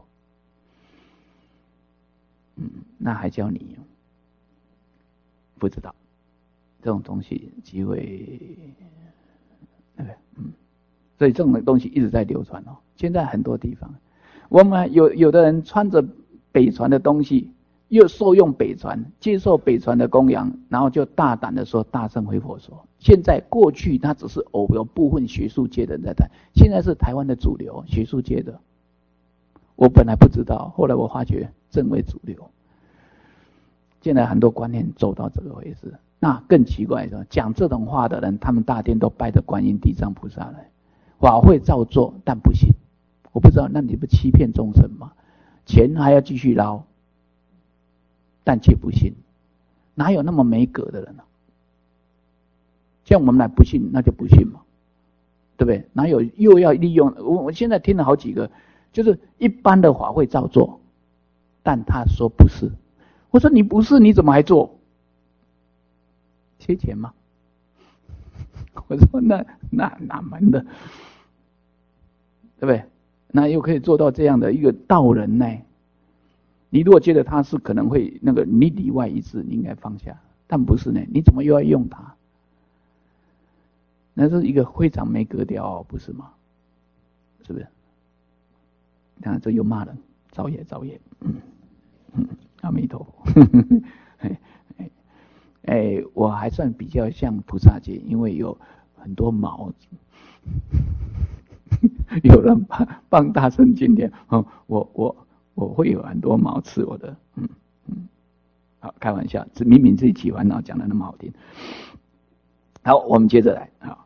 嗯，那还叫你？不知道，这种东西极为那个，嗯，所以这种东西一直在流传哦。现在很多地方，我们有有的人穿着北传的东西，又受用北传，接受北传的供养，然后就大胆的说大乘回佛说。现在过去他只是偶有部分学术界的人在谈，现在是台湾的主流学术界的。我本来不知道，后来我发觉正为主流。现在很多观念走到这个回事，那更奇怪的，讲这种话的人，他们大殿都拜着观音、地藏菩萨来，法会照做，但不信。我不知道，那你不欺骗众生吗？钱还要继续捞，但却不信，哪有那么没格的人呢、啊？像我们来不信，那就不信嘛，对不对？哪有又要利用？我我现在听了好几个，就是一般的法会照做，但他说不是。我说你不是，你怎么还做？缺钱吗？我说那那哪门的，对不对？那又可以做到这样的一个道人呢？你如果觉得他是可能会那个，你里外一致，你应该放下。但不是呢？你怎么又要用他？ 那是一个非常没格调，不是吗？是不是？看这又骂人，造业造业，嗯嗯，阿弥陀佛。哎哎哎，我还算比较像菩萨戒，因为有很多毛子。有人帮帮大圣今天，哦，我我我会有很多毛刺我的，嗯嗯，好，开玩笑，明明自己起烦恼讲的那么好听。好，我们接着来，好，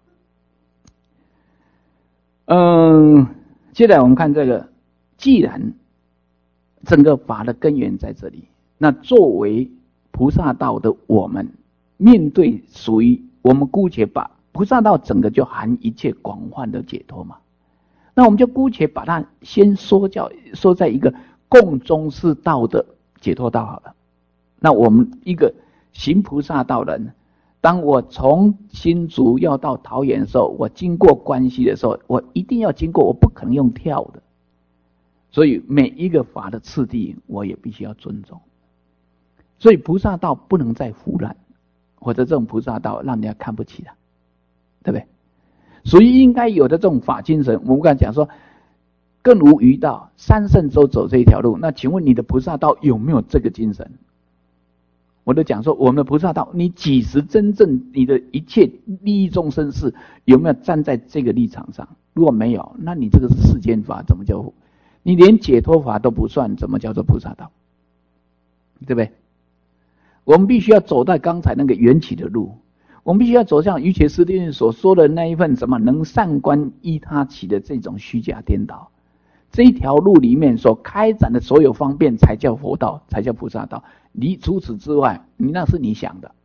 嗯，接下来我们看这个，既然整个法的根源在这里，那作为菩萨道的我们，面对属于我们姑且把菩萨道整个就含一切广泛的解脱嘛。那我们就姑且把它先说叫说在一个共中士道的解脱道好了。那我们一个行菩萨道人，当我从新竹要到桃园的时候，我经过关西的时候，我一定要经过，我不可能用跳的。所以每一个法的次第，我也必须要尊重。所以菩萨道不能再腐烂，或者这种菩萨道让人家看不起了，对不对？属于应该有的这种法精神，我们刚才讲说，更无余道，三圣都走这一条路。那请问你的菩萨道有没有这个精神？我都讲说，我们的菩萨道，你几时真正你的一切利益众生事有没有站在这个立场上？如果没有，那你这个是世间法，怎么叫？你连解脱法都不算，怎么叫做菩萨道？对不对？我们必须要走到刚才那个缘起的路。我们必须要走向瑜伽师地论所说的那一份什么能善观依他起的这种虚假颠倒，这一条路里面所开展的所有方便才叫佛道，才叫菩萨道。你除此之外，你那是你想的。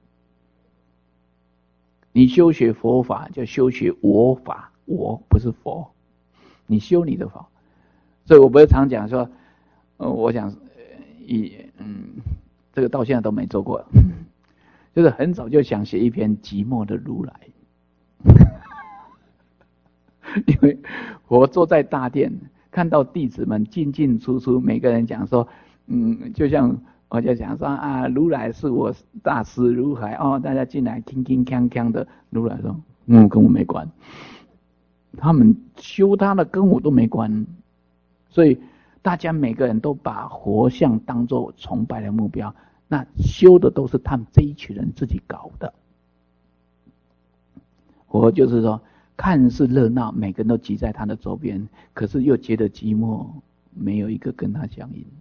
你修学佛法就修学我法，我不是佛，你修你的法。所以我不是常讲说，呃，我想，以嗯，这个到现在都没做过。就是很早就想写一篇寂寞的如来，因为我坐在大殿，看到弟子们进进出出，每个人讲说，嗯，就像我就讲说啊，如来是我大师如海哦，大家进来铿铿锵锵的，如来说，嗯，跟我没关，他们修他的跟我都没关，所以大家每个人都把佛像当作崇拜的目标。那修的都是他们这一群人自己搞的。我就是说，看似热闹，每个人都挤在他的周边，可是又觉得寂寞，没有一个跟他相应。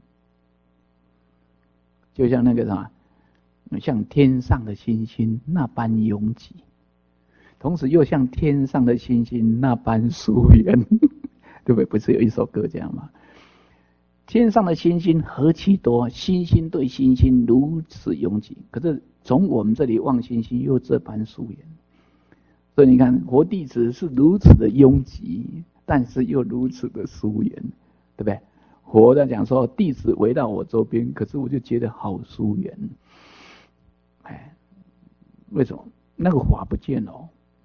就像那个什么，像天上的星星那般拥挤，同时又像天上的星星那般疏远，对不对？不是有一首歌这样吗？天上的星星何其多，星星对星星如此拥挤，可是从我们这里望星星又这般疏远。所以你看，佛弟子是如此的拥挤，但是又如此的疏远，对不对？佛在讲说弟子围绕我周边，可是我就觉得好疏远。哎，为什么？那个法不见了，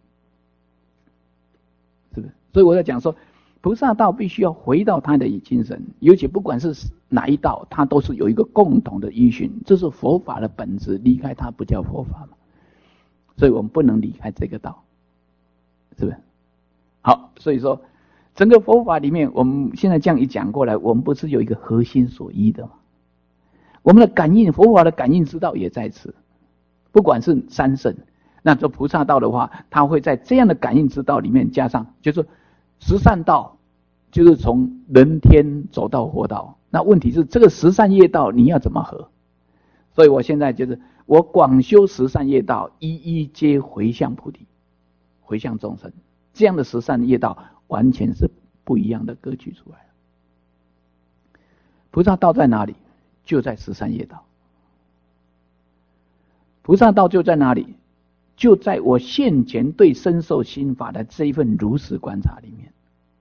是不是？所以我在讲说，菩萨道必须要回到他的精神，尤其不管是哪一道，它都是有一个共同的依循，这是佛法的本质，离开它不叫佛法嘛。所以我们不能离开这个道，是不是？好，所以说整个佛法里面，我们现在这样一讲过来，我们不是有一个核心所依的吗？我们的感应，佛法的感应之道也在此，不管是三圣，那做菩萨道的话，它会在这样的感应之道里面加上，就是十善道。就是从人天走到佛道，那问题是这个十善业道你要怎么合？所以我现在就是我广修十善业道，一一皆回向菩提，回向众生，这样的十善业道完全是不一样的格局出来了。菩萨道在哪里？就在十善业道。菩萨道就在哪里？就在我现前对身受心法的这一份如实观察里面。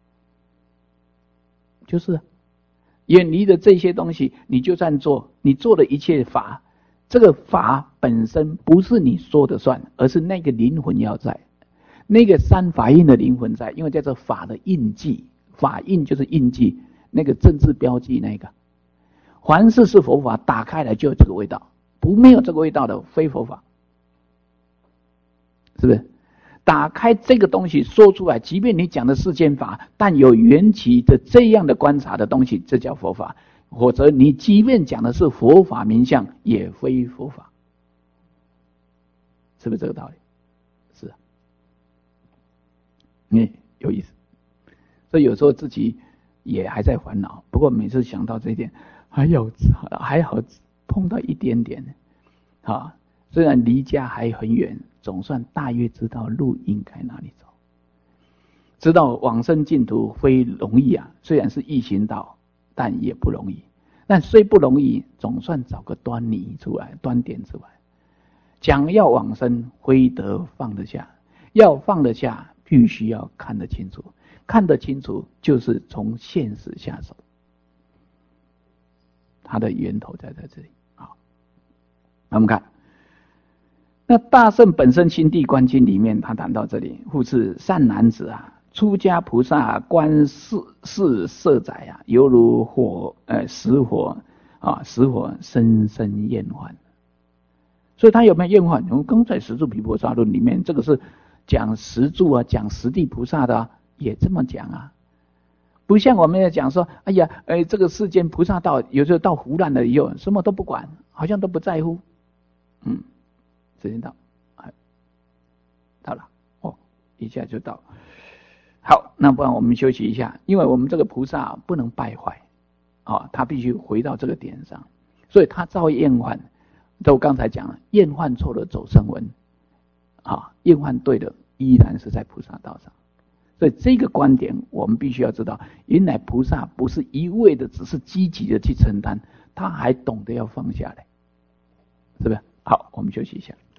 就是远离的这些东西，你就算做，你做的一切法，这个法本身不是你说的算，而是那个灵魂要在，那个三法印的灵魂在，因为叫做法的印记，法印就是印记，那个政治标记那个。凡事是佛法，打开来就有这个味道，不没有这个味道的非佛法，是不是？ 打开这个东西说出来，即便你讲的世间法，但有缘起的这样的观察的东西，这叫佛法。否则你即便讲的是佛法名相，也非佛法。是不是这个道理？是啊，嗯，有意思。所以有时候自己也还在烦恼，不过每次想到这一点，还有还好碰到一点点啊，虽然离家还很远，总算大约知道路应该哪里走，知道往生净土非容易啊，虽然是易行道，但也不容易。但虽不容易，总算找个端倪出来，端点出来。讲要往生，非得放得下，要放得下，必须要看得清楚，看得清楚就是从现实下手，它的源头在在这里。好，我们看，那大圣本身心地观经里面，他谈到这里，复是善男子啊，出家菩萨观世世色宅啊，犹如火呃实火啊，实火深深厌患。所以他有没有厌患？我们刚才十住毗婆沙论里面，这个是讲十住啊，讲十地菩萨的、啊，也这么讲啊。不像我们要讲说，哎呀，哎，这个世间菩萨道，有时候到胡乱了以后，什么都不管，好像都不在乎。嗯，时间到，哎，到了，哦，一下就到。好，那不然我们休息一下，因为我们这个菩萨不能败坏，啊、哦，他必须回到这个点上，所以他遭厌患。这我刚才讲了，厌患错了走声闻，啊，厌患对的依然是在菩萨道上。所以这个观点我们必须要知道，原来菩萨不是一味的只是积极的去承担，他还懂得要放下来，是不是？好，我们休息一下。